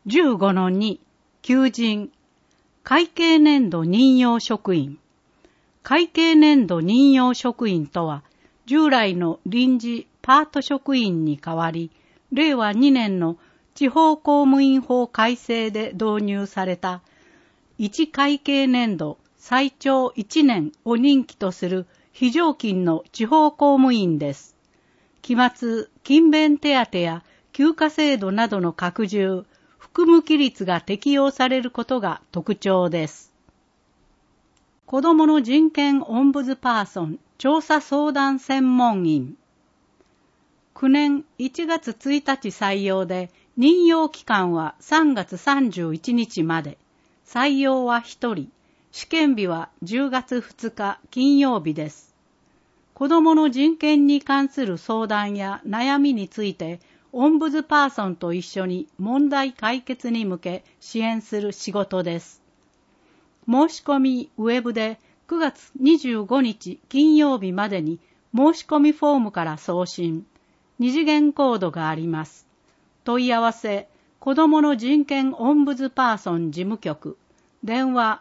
15-2 求人会計年度任用職員。会計年度任用職員とは、従来の臨時パート職員に代わり、令和2年の地方公務員法改正で導入された、1会計年度最長1年を任期とする非常勤の地方公務員です。期末、勤勉手当や休暇制度などの拡充、含む規律が適用されることが特徴です。子どもの人権オンブズパーソン調査相談専門員。9年1月1日採用で、任用期間は3月31日まで。採用は1人。試験日は10月2日金曜日です。子どもの人権に関する相談や悩みについて、オンブズパーソンと一緒に問題解決に向け支援する仕事です。申し込みウェブで9月25日金曜日までに申し込みフォームから送信。2次元コードがあります。問い合わせ、子どもの人権オンブズパーソン事務局。電話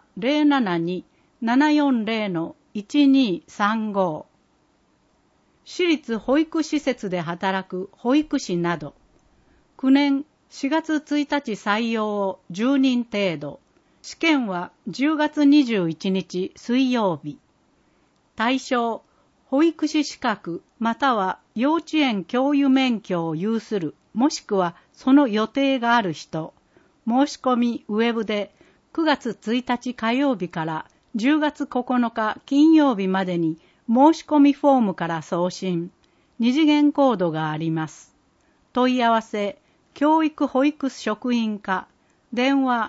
072-740-1235。私立保育施設で働く保育士など、9年4月1日採用を10人程度、試験は10月21日水曜日。対象、保育士資格または幼稚園教諭免許を有する、もしくはその予定がある人、申し込みウェブで9月1日火曜日から10月9日金曜日までに申し込みフォームから送信、2次元コードがあります。問い合わせ、教育保育職員課、電話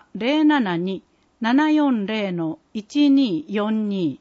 072-740-1242。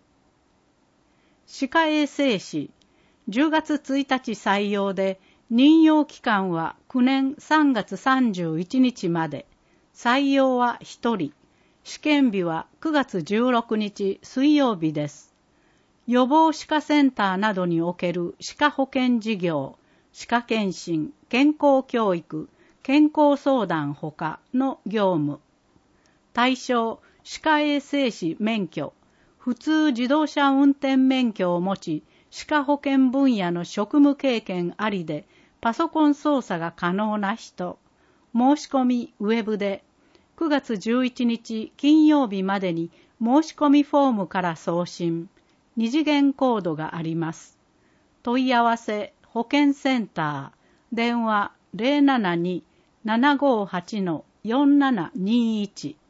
歯科衛生士、10月1日採用で、任用期間は9年3月31日まで。採用は1人。試験日は9月16日水曜日です。予防歯科センターなどにおける歯科保健事業、歯科検診、健康教育、健康相談ほかの業務。対象、歯科衛生士免許、普通自動車運転免許を持ち、歯科保健分野の職務経験ありで、パソコン操作が可能な人。申し込みウェブで、9月11日金曜日までに申し込みフォームから送信。2次元コードがあります。問い合わせ、保健センター、電話 072-758-4721。